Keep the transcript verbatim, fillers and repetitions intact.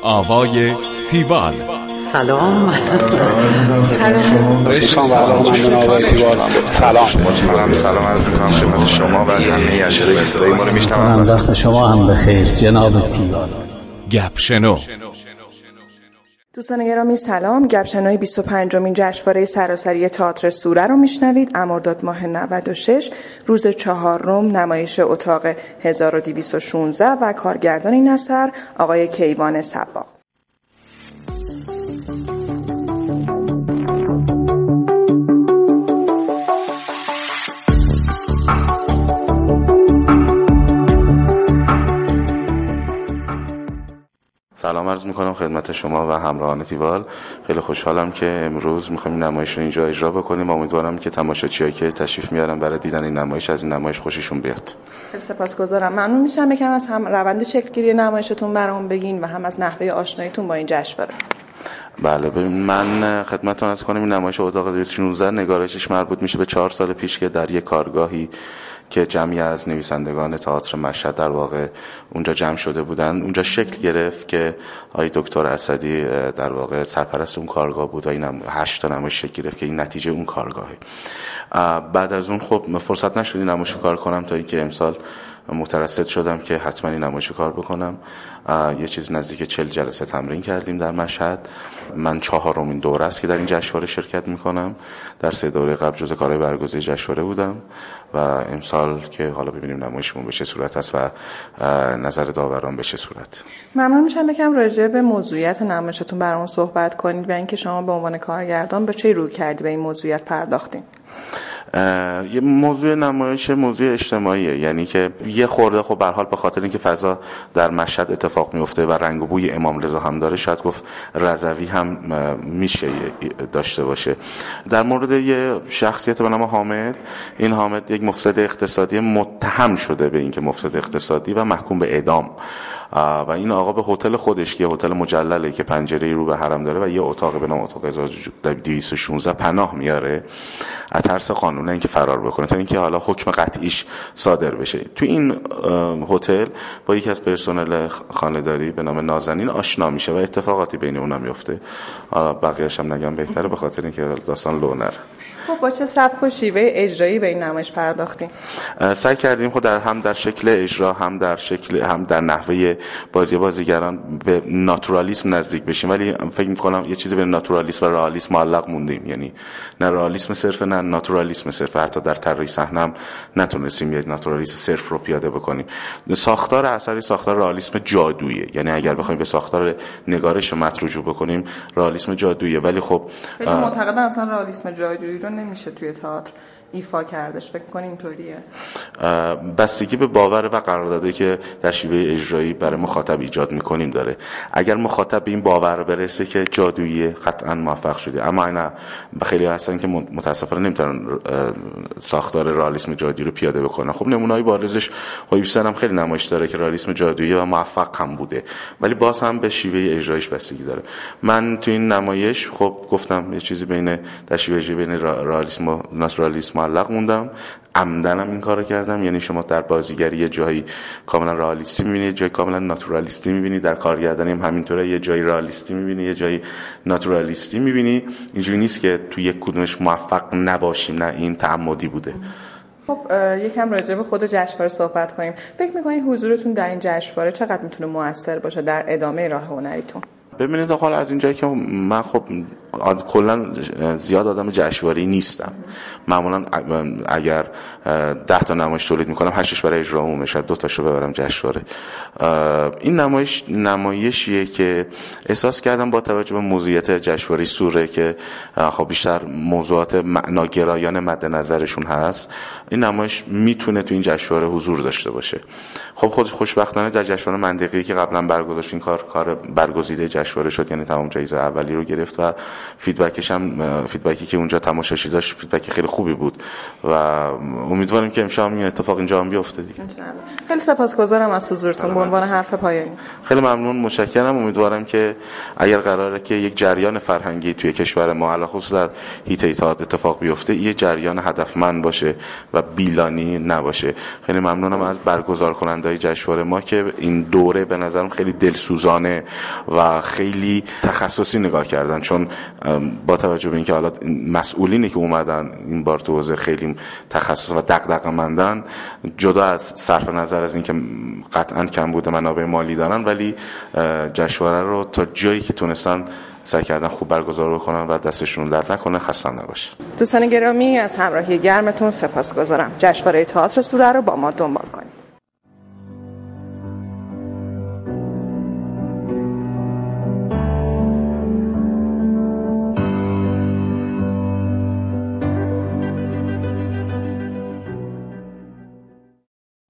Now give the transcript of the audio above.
آوای تیوال. سلام. سلام. رشتان و علاقمندان آوای تیوال. سلام. مجموعاً سلام عرض می‌کنم خدمت شما و همه اجرای صدای ما رو میشنوند. وقت شما هم بخیر جناب تیوال. گپ شنو. دوستان گرامی سلام. گپ شنوی بیست و پنجمین جشنواره سراسری تئاتر سوره رو میشنوید. مرداد ماه نود و شش روز چهارم نمایش اتاق هزار و دویست و شانزده و کارگردان این اثر آقای کیوان صباغ. سلام عرض میکنم خدمت شما و همراهان تیوال. خیلی خوشحالم که امروز میخوایم نمایش رو اینجا اجرا بکنیم. امیدوارم که تماشاچیایی که تشریف میارن برای دیدن این نمایش از این نمایش خوششون بیاد. خیلی سپاسگزارم. ممنون میشم یکم از هم روند شکلگیری نمایشتون برام بگین و هم از نحوه آشناییتون با این جشنواره. بله، ببین من خدمتتون عرض کنم این نمایش اتاق دویست و شانزده نگارشش مربوط میشه به چهار سال پیش که در یک کارگاهی که جمعی از نویسندگان تئاتر مشهد در واقع اونجا جمع شده بودن اونجا شکل گرفت که آقای دکتر اسدی در واقع سرپرست اون کارگاه بود و این هشت تا نمایش شکل گرفت که این نتیجه اون کارگاهه. بعد از اون خب فرصت نشد این نمایش کار کنم تا اینکه امسال مترصد شدم که حتما این نمایش کار بکنم. یه چیز نزدیک چهل جلسه تمرین کردیم در مشهد. من چهارمین دوره است که در این جشنواره شرکت میکنم. در سه دوره قبل جزء کارهای برگزیده جشنواره بودم و امسال که حالا ببینیم نمایشمون به چه صورت است و نظر داوران به چه صورت. ممنون میشم یکم راجع به موضوعیت نمایشتون برامون صحبت کنید و اینکه شما به عنوان کارگردان به چه روی کردی به این موضوعیت پرداختین. یه موضوع نمایش موضوع اجتماعیه، یعنی که یه خورده خب به هر حال به خاطر اینکه فضا در مشهد اتفاق میفته و رنگ و بوی امام رضا هم داره شاید گفت رضوی هم میشه داشته باشه. در مورد یه شخصیت به نام حامد، این حامد یک مفسد اقتصادی متهم شده به اینکه مفسد اقتصادی و محکوم به اعدام و این آقا به هتل خودش که هتل مجلله که پنجره‌ای رو به حرم داره و یه اتاق به نام اتاق هزار و دویست و شانزده پناه میاره از ترس قانونه اینکه فرار بکنه تا اینکه حالا حکم قطعیش صادر بشه. تو این هتل با یکی از پرسنل خانه‌داری به نام نازنین آشنا میشه و اتفاقاتی بین اونها میفته. بقیه‌اش هم نگم بهتره به خاطر اینکه داستان لو نره. خب با چه سبک و شیوه اجرایی به این نمایش پرداختیم؟ سعی کردیم خود در هم در شکل اجرا هم در شکل هم در نحوه بازی بازیگران به ناتورالیسم نزدیک بشیم، ولی فکر می‌کنم یه چیزی بین ناتورالیسم و رئالیسم معلق موندیم، یعنی نه رئالیسم صرف نه ناتورالیسم صرف. حتی در طراحی صحنه هم نتونستیم یه ناتورالیسم صرف رو پیاده بکنیم. ساختار اثری ساختار رئالیسم جادویی، یعنی اگر بخوایم به ساختار نگارش متن رجوع بکنیم رئالیسم جادویی، ولی خب خیلی معتقدن اصلا رئالیسم جادویی رو نمیشه توی تئاتر ایفا کردش. فکر کنین اینطوریه؟ بستگی به باور و قراردادی که در شیوه اجرایی برای مخاطب ایجاد میکنیم داره. اگر مخاطب به این باور برسه که جادویی قطعا موفق شده، اما نه خیلی هستن که متاسفانه نمیتونن ساختار رئالیسم جادویی رو پیاده بکنن. خب نمونه‌ای بارزش هویبسن هم خیلی نمایش داره که رئالیسم جادویی و موفق هم بوده، ولی باز هم به شیوه اجرایش بستگی داره. من تو این نمایش خب گفتم یه چیزی بین در شیوه اجرایی بین رئالیسم و ناتورالیسم معلق موندم. عمدنم این کارو کردم، یعنی شما در بازیگری یه جایی کاملا رئالیستی می‌بینید، جای کاملا ناتورالیستی می‌بینید، در کارگردانی هم همینطوره، یه جایی رئالیستی می‌بینی یه جایی ناتورالیستی می‌بینی. اینجوری نیست که تو یک کدومش موفق نباشیم، نه این تعمدی بوده. خب یکم راجع به خود جشنواره صحبت کنیم. فکر می‌کنید حضورتون در این جشنواره چقدر میتونه موثر باشه در ادامه راه هنریتون؟ ببینید حالا از اینجایی که من خب کلا زیاد آدم جشنواره‌ای نیستم. معمولا اگر ده تا نمایش تولید میکنم هشتش برای اجرا عمومی، شاید دو تاشو ببرم جشنواره. این نمایش نمایشیه که احساس کردم با توجه به موضوعیت جشنواره سوره که خب بیشتر موضوعات معناگرایانه مد نظرشون هست، این نمایش میتونه تو این جشنواره حضور داشته باشه. خب خودش خوشبختانه در جشنواره منطقه‌ای که قبلا برگزار این کار کار برگزیده جشنواره شد، یعنی تمام جایزه اولی رو گرفت و فیدبکش هم فیدبکی که اونجا تماشاشی داشت فیدبک خیلی خوبی بود و امیدواریم که امشب این اتفاق اینجا هم بیفته دیگه. خیلی سپاسگزارم از حضورتون به عنوان حرف پایانی. خیلی ممنون، متشکرم. امیدوارم که اگر قراره که یک جریان فرهنگی توی کشور ما علاوه خصوص در حیطه اتحاد اتفاق بیفته، یه جریان هدفمند باشه و بیلانی نباشه. خیلی ممنونم از برگزار کننده‌های جشنواره ما که این دوره به نظرم خیلی دلسوزانه و خیلی تخصصی نگاه کردن، چون با توجه به اینکه حالا مسئولینی که اومدن این بار تو حوزه خیلی تخصص و دغدغه‌مندن، جدا از صرف نظر از اینکه قطعاً کم بوده منابع مالی دارن، ولی جشنواره رو تا جایی که تونستن سعی کردن خوب برگزار بکنن و دستشون درد نکنه. خسته نباشه. دوستان گرامی از همراهی گرمتون سپاسگزارم. جشنواره تئاتر سوره رو با ما دنبال کنید.